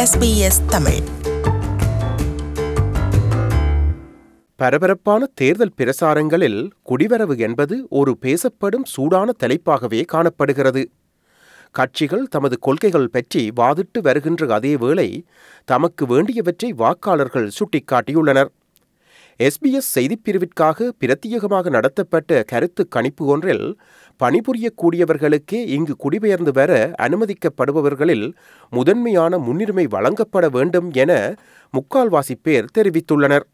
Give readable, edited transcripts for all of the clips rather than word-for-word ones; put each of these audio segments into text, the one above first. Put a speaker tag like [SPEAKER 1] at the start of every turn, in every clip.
[SPEAKER 1] SBS Tamil.
[SPEAKER 2] பரபரப்பான தேர்தல் பிரசாரங்களில் குடிவரவு என்பது ஒரு பேசப்படும் சூடான தலைப்பாகவே காணப்படுகிறது. கட்சிகள் தமது கொள்கைகள் பற்றி வாதிட்டு வருகின்ற அதேவேளை தமக்கு வேண்டியவற்றை வாக்காளர்கள் சுட்டிக்காட்டியுள்ளனர். SBS செய்திப்பிரிவிற்காக பிரத்யேகமாக நடத்தப்பட்ட கருத்து கணிப்பு ஒன்றில் பணிபுரியக்கூடியவர்களுக்கே இங்கு குடிபெயர்ந்து வர அனுமதிக்கப்படுபவர்களில் முதன்மையான முன்னுரிமை வழங்கப்பட வேண்டும் என முக்கால்வாசி பேர் தெரிவித்துள்ளனர்.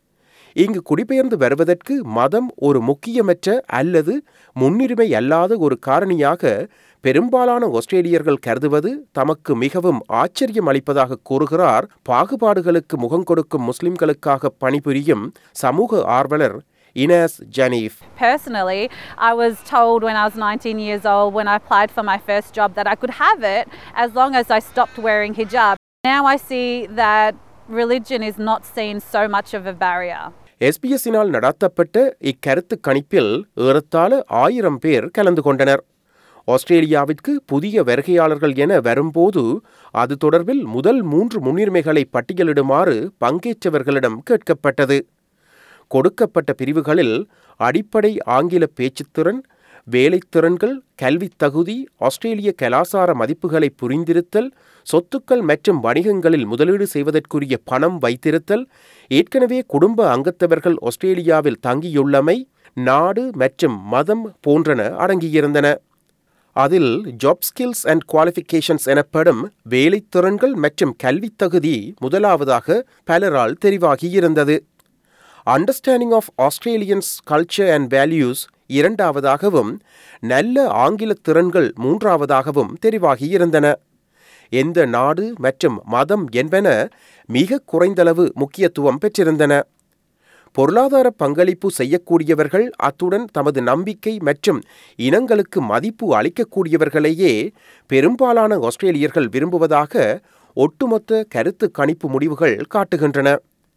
[SPEAKER 2] இங்கு குடிபெயர்ந்து வருவதற்கு மதம் ஒரு முக்கியமற்ற அல்லது முன்னுரிமை அல்லாத ஒரு காரணியாக பெரும்பாலான ஆஸ்திரேலியர்கள் கருதுவது தமக்கு மிகவும் ஆச்சரியம் அளிப்பதாக கூறுகிறார் பாகுபாடுகளுக்கு முகம் கொடுக்கும் முஸ்லிம்களுக்காக பணிபுரியும் சமூக ஆர்வலர் Ines Janif.
[SPEAKER 3] Personally, I was told when I was 19 years old when I applied for my first job that I could have it as long as I stopped wearing hijab. Now I see that religion is not seen so much of a barrier.
[SPEAKER 2] SBS-இனால் நடத்தப்பட்ட இக்கருத்து கணிப்பில் ஏறத்தாழ 1000 பேர் கலந்து கொண்டனர். ஆஸ்திரேலியாவிற்கு புதிய வருகையாளர்கள் என வரும்போது அது தொடர்பில் முதல் 3 முன்னுரிமைகளை பட்டியலிடுமாறு பங்கேற்றவர்களிடம் கேட்கப்பட்டது. கொடுக்கப்பட்ட பிரிவுகளில் அடிப்படை ஆங்கில பேச்சுத்திறன், வேலைத்திறன்கள், கல்வித் தகுதி, ஆஸ்திரேலிய கலாசார மதிப்புகளை புரிந்திருத்தல், சொத்துக்கள் மற்றும் வணிகங்களில் முதலீடு செய்வதற்குரிய பணம் வைத்திருத்தல், ஏற்கனவே குடும்ப அங்கத்தவர்கள் ஆஸ்திரேலியாவில் தங்கியுள்ளமை, நாடு மற்றும் மதம் போன்றன அடங்கியிருந்தன. அதில் ஜாப் ஸ்கில்ஸ் அண்ட் குவாலிஃபிகேஷன்ஸ் எனப்படும் வேலைத்திறன்கள் மற்றும் கல்வித் தகுதி முதலாவதாக பலரால் தெரிவாகியிருந்தது. Understanding of Australians culture and values இரண்டாவதாகவும், நல்ல ஆங்கில திறன்கள் மூன்றாவதாகவும் தெரிவாகியிருந்தன. எந்த நாடு மற்றும் மதம் என்பன மிக குறைந்தளவு முக்கியத்துவம் பெற்றிருந்தன. பொருளாதார பங்களிப்பு செய்யக்கூடியவர்கள், அத்துடன் தமது நம்பிக்கை மற்றும் இனங்களுக்கு மதிப்பு அளிக்கக்கூடியவர்களையே பெரும்பாலான ஆஸ்திரேலியர்கள் விரும்புவதாக ஒட்டுமொத்த கருத்து கணிப்பு முடிவுகள் காட்டுகின்றன.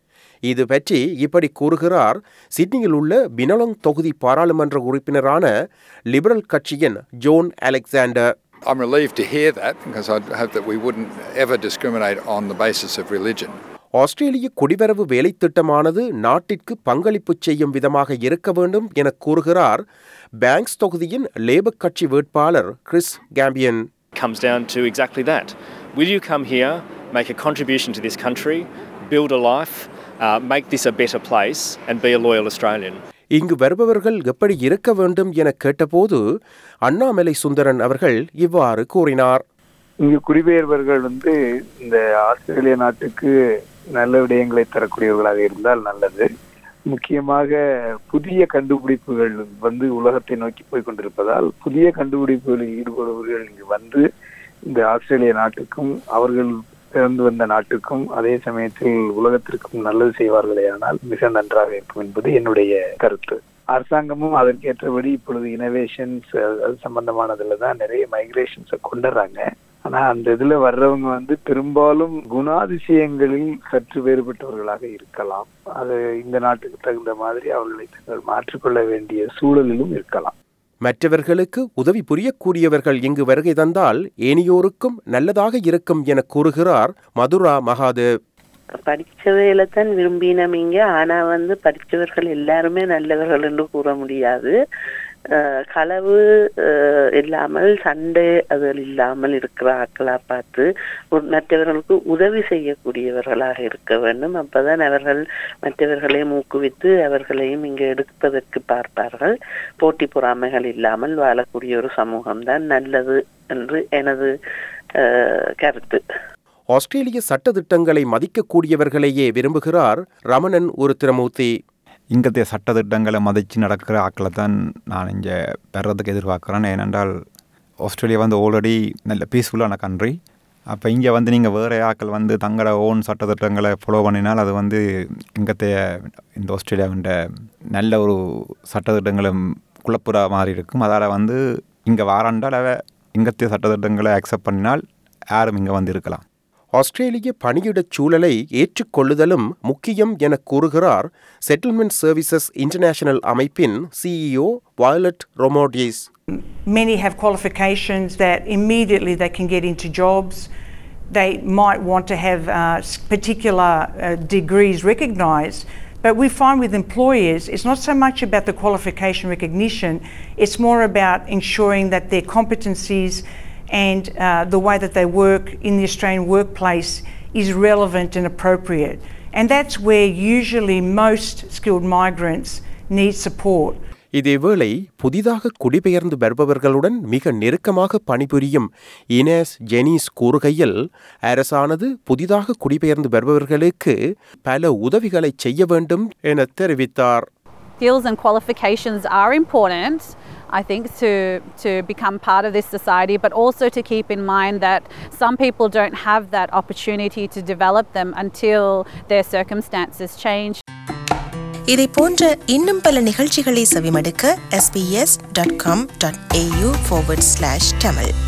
[SPEAKER 2] இது பற்றி இப்படி கூறுகிறார் சிட்னியில் உள்ள பினலாங் தொகுதி பாராளுமன்ற உறுப்பினரான லிபரல் கட்சியின் John Alexander.
[SPEAKER 4] I'm relieved to hear that because I hope that we wouldn't ever discriminate on the basis of religion.
[SPEAKER 2] ஆஸ்திரேலிய குடிவரவு வேலை திட்டமானது நாட்டிற்கு பங்களிப்பு செய்யும் விதமாக இருக்க வேண்டும் என கூறுகிறார் பேங்க்ஸ் தொகுதியின் லேபர் கட்சி வேட்பாளர் Chris Campion.
[SPEAKER 5] Comes down to exactly that. Will you come here, make a contribution to this country, build a life, make this a better place and be a loyal Australian?
[SPEAKER 2] இங்கு வருபவர்கள் எப்படி இருக்க வேண்டும் என கேட்டபோது அண்ணாமலை சுந்தரன் அவர்கள் இவ்வாறு கூறினார்.
[SPEAKER 6] இங்கு குடிபெயர்வர்கள் இந்த ஆஸ்திரேலிய நாட்டுக்கு நல்ல விடயங்களை தரக்கூடியவர்களாக இருந்தால் நல்லது. முக்கியமாக புதிய கண்டுபிடிப்புகள் உலகத்தை நோக்கி போய் கொண்டிருப்பதால் புதிய கண்டுபிடிப்புகளில் ஈடுபடுபவர்கள் இங்கு இந்த ஆஸ்திரேலிய நாட்டுக்கும் அவர்கள் பிறந்து வந்த நாட்டுக்கும் அதே சமயத்தில் உலகத்திற்கும் நல்லது செய்வார்களேயானால் மிக நன்றாக இருக்கும் என்பது என்னுடைய கருத்து. அரசாங்கமும் அதற்கேற்றபடி இப்பொழுது இனோவேஷன்ஸ் அது சம்பந்தமானதுல தான் நிறைய மைக்ரேஷன்ஸை கொண்டுறாங்க. ஆனா அந்த இதுல வர்றவங்க பெரும்பாலும் குணாதிசயங்களில் சற்று வேறுபட்டவர்களாக இருக்கலாம். அது இந்த நாட்டுக்கு தகுந்த மாதிரி அவர்களை தங்கள் மாற்றிக்கொள்ள வேண்டிய சூழலிலும் இருக்கலாம்.
[SPEAKER 2] மற்றவர்களுக்கு உதவி புரியக்கூடியவர்கள் இங்கு வருகை தந்தால் ஏனையோருக்கும் நல்லதாக இருக்கும் என கூறுகிறார் மதுரா மகாதேவ்.
[SPEAKER 7] படிச்சவையில தான் விரும்பினீங்க. ஆனா படிச்சவர்கள் எல்லாருமே நல்லவர்கள் என்று கூற முடியாது. களவு இல்லாமல் சண்டை அதில் இல்லாமல் இருக்கிற ஆக்களா பார்த்து மற்றவர்களுக்கு உதவி செய்யக்கூடியவர்களாக இருக்க வேண்டும். அப்பதான் அவர்கள் மற்றவர்களையும் ஊக்குவித்து அவர்களையும் இங்கு எடுப்பதற்கு பார்ப்பார்கள். போட்டி பொறாமைகள் இல்லாமல் வாழக்கூடிய ஒரு சமூகம்தான் நல்லது என்று எனது கருத்து.
[SPEAKER 2] ஆஸ்திரேலிய சட்ட திட்டங்களை மதிக்கக்கூடியவர்களையே விரும்புகிறார் ரமணன் உருத்திரமூர்த்தி.
[SPEAKER 8] இங்கத்தைய சட்டத்திட்டங்களை மதித்து நடக்கிற ஆக்களை தான் நான் இங்கே பெறதுக்கு எதிர்பார்க்குறேன். ஏனென்றால் ஆஸ்திரேலியா ஆல்ரெடி நல்ல பீஸ்ஃபுல்லான கண்ட்ரி. அப்போ இங்கே நீங்கள் வேறு ஆக்கள் தங்களோட ஓன் சட்டத்திட்டங்களை ஃபாலோ பண்ணினால் அது இங்கத்தைய இந்த ஆஸ்திரேலியாவின் நல்ல ஒரு சட்டத்திட்டங்களை குழப்புற மாதிரி இருக்கும். அதால் இங்கே வாராண்டால் இங்கத்தைய சட்டத்திட்டங்களை அக்செப்ட் பண்ணினால் யாரும் இங்கே இருக்கலாம்.
[SPEAKER 2] ஆஸ்திரேலிய பணியிடச் சூழலை ஏற்றுக்கொள்ளுதலும் முக்கியம் என கூறுகிறார் செட்டில்மெண்ட் சர்வீசஸ் இன்டர்நேஷனல் அமைப்பின் CEO Violet Roumeliotis.
[SPEAKER 9] Many have qualifications that immediately they can get into jobs.
[SPEAKER 1] they might want to have particular degrees recognised. But we find with employers, it's not so much about the qualification recognition, it's more about ensuring that their competencies and the way that they work in the Australian workplace is relevant and appropriate. And that's where usually most skilled migrants need support.
[SPEAKER 2] இதேவேளை புதிதாக குடிபெயர்ந்து வருபவர்களுடன் மிக நெருக்கமாக பணிபுரியும் இனேஸ் ஜெனிஸ் கூறுகையில் அரசானது புதிதாக குடிபெயர்ந்து வருபவர்களுக்கு பல உதவிகளை செய்ய வேண்டும் என தெரிவித்தார்.
[SPEAKER 3] Skills and qualifications are important, I think, to become part of this society, but also to keep in mind that some people don't have that opportunity to develop them until their circumstances change.
[SPEAKER 9] இதை போன்ற இன்னும் பல நிகழ்ச்சிகளை செவிமடுக்க sbs.com.au/tamil